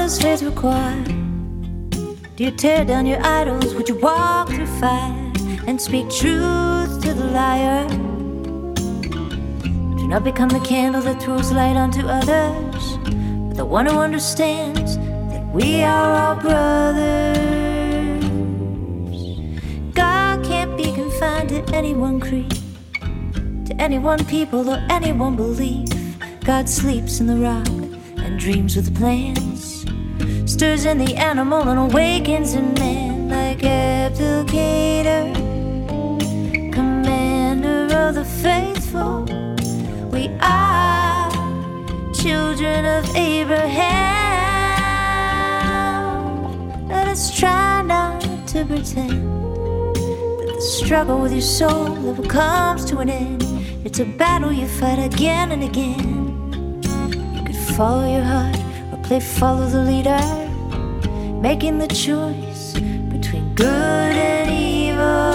does faith require? Do you tear down your idols? Would you walk through fire and speak truth to the liar? Do not become the candle that throws light onto others, but the one who understands that we are all brothers. God can't be confined to any one creed, to any one people or any one belief. God sleeps in the rock and dreams with plans, stirs in the animal and awakens in man. Like Abdul Qadir, commander of the faithful, we are children of Abraham. Let us try not to pretend that the struggle with your soul never comes to an end. It's a battle you fight again and again. You could follow your heart or play follow the leader, making the choice between good and evil.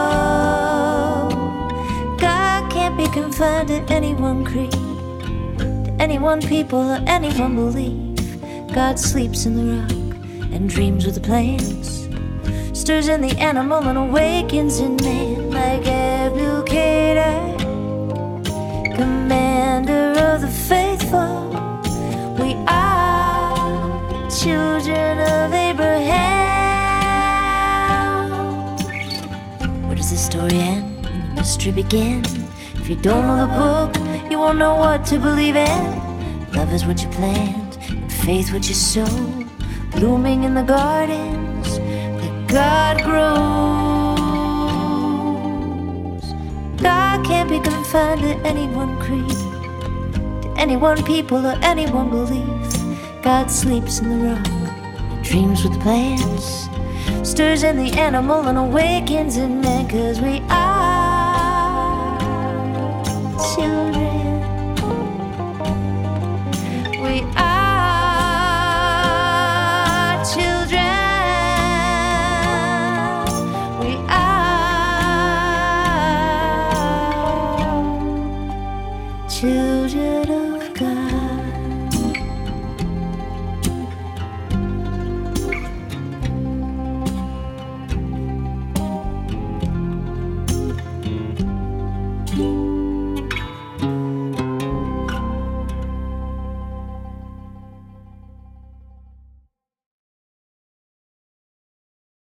God can't be confined to any one creed, to any one people or any one belief. God sleeps in the rock and dreams with the plans, stirs in the animal and awakens in man. Like Abdul Qadir, commander of the faithful, we are children of Abraham. Where does the story end and the mystery begin? If you don't know the book, you won't know what to believe in. Love is what you plant, and faith what you sow, blooming in the gardens that God grows. God can't be confined to any one creed, to any one people or any one belief. God sleeps in the rock and dreams with plans, stirs in the animal and awakens in man. 'Cause we are children, we are children, we are children.